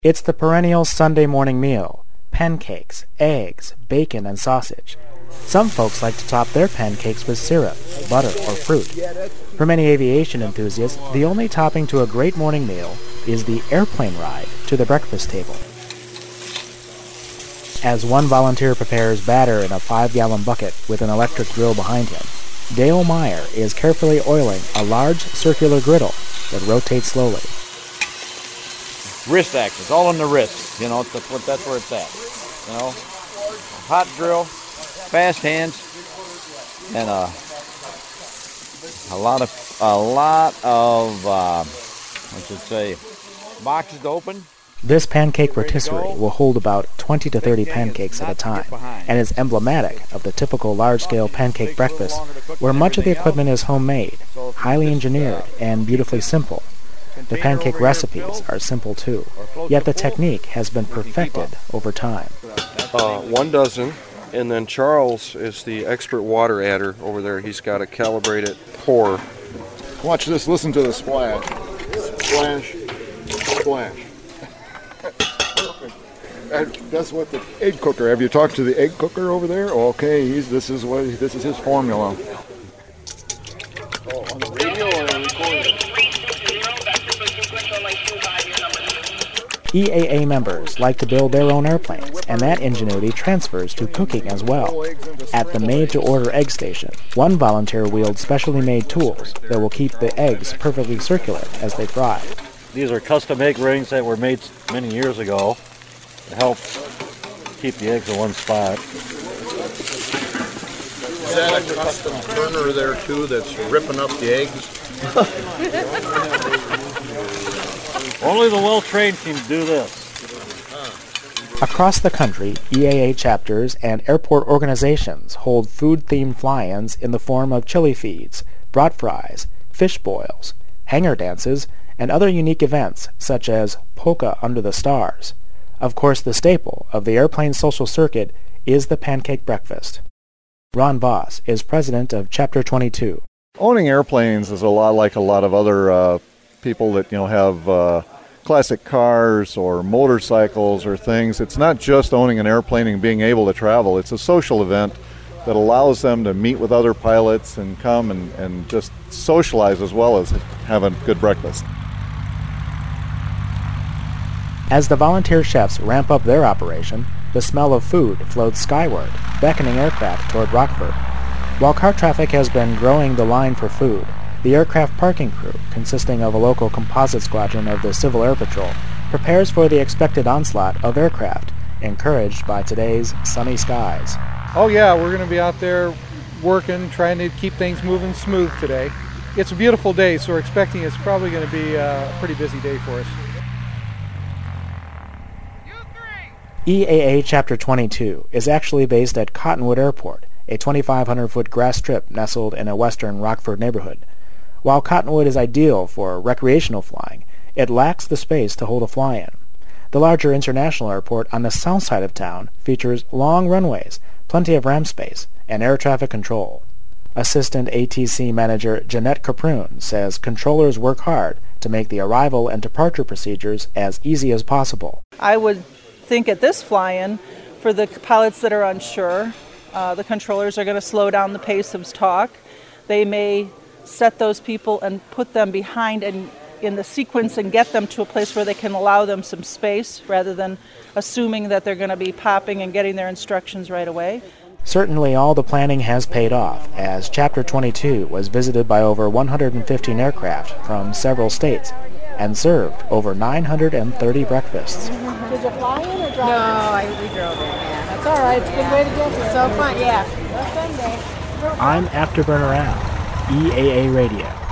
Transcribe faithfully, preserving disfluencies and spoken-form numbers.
It's the perennial Sunday morning meal: pancakes, eggs, bacon, and sausage. Some folks like to top their pancakes with syrup, butter, or fruit. For many aviation enthusiasts, the only topping to a great morning meal is the airplane ride to the breakfast table. As one volunteer prepares batter in a five-gallon bucket with an electric grill behind him, Dale Meyer is carefully oiling a large circular griddle that rotates slowly. Wrist action. It's all on the wrist. You know, that's what that's where it's at. You know, hot grill, fast hands, and a a lot of a lot of uh, I should say boxes to open. This pancake rotisserie will hold about twenty to thirty pancakes at a time, and is emblematic of the typical large-scale pancake breakfast, where much of the equipment is homemade, highly engineered, and beautifully simple. The pancake recipes are simple too, yet the technique has been perfected over time. Uh, one dozen, and then Charles is the expert water adder over there. He's got to calibrate it, pour. Watch this, listen to the splash. Splash, splash. And that's what the egg cooker. Have you talked to the egg cooker over there? Okay, he's, this is what this is his formula. Oh, on the radio or on recording? E A A members like to build their own airplanes, and that ingenuity transfers to cooking as well. At the made-to-order egg station, one volunteer wields specially made tools that will keep the eggs perfectly circular as they fry. These are custom egg rings that were made many years ago to help keep the eggs in one spot. Is that a custom burner there too that's ripping up the eggs? Only the well-trained can do this. Across the country, E A A chapters and airport organizations hold food-themed fly-ins in the form of chili feeds, brat fries, fish boils, hanger dances, and other unique events such as Polka Under the Stars. Of course, the staple of the airplane social circuit is the pancake breakfast. Ron Voss is president of Chapter twenty-two. Owning airplanes is a lot like a lot of other uh, people that you know have uh, classic cars or motorcycles or things. It's not just owning an airplane and being able to travel. It's a social event that allows them to meet with other pilots and come and, and just socialize as well as have a good breakfast. As the volunteer chefs ramp up their operation, the smell of food floats skyward, beckoning aircraft toward Rockford. While car traffic has been growing the line for food, the aircraft parking crew, consisting of a local composite squadron of the Civil Air Patrol, prepares for the expected onslaught of aircraft, encouraged by today's sunny skies. Oh yeah, we're going to be out there working, trying to keep things moving smooth today. It's a beautiful day, so we're expecting it's probably going to be a pretty busy day for us. E A A Chapter twenty-two is actually based at Cottonwood Airport, a twenty-five hundred foot grass strip nestled in a western Rockford neighborhood. While Cottonwood is ideal for recreational flying, it lacks the space to hold a fly-in. The larger international airport on the south side of town features long runways, plenty of ramp space, and air traffic control. Assistant A T C Manager Jeanette Caproon says controllers work hard to make the arrival and departure procedures as easy as possible. I would think at this fly-in, for the pilots that are unsure, uh, the controllers are going to slow down the pace of talk. They may set those people and put them behind and in the sequence and get them to a place where they can allow them some space rather than assuming that they're going to be popping and getting their instructions right away. Certainly all the planning has paid off, as Chapter twenty-two was visited by over one hundred fifteen aircraft from several states and served over nine hundred thirty breakfasts. Did you fly in or drive? No, I, we drove in, yeah. That's all right. It's a good way to get here. So fun, yeah. Well, Sunday. I'm Afterburner Al, E A A Radio.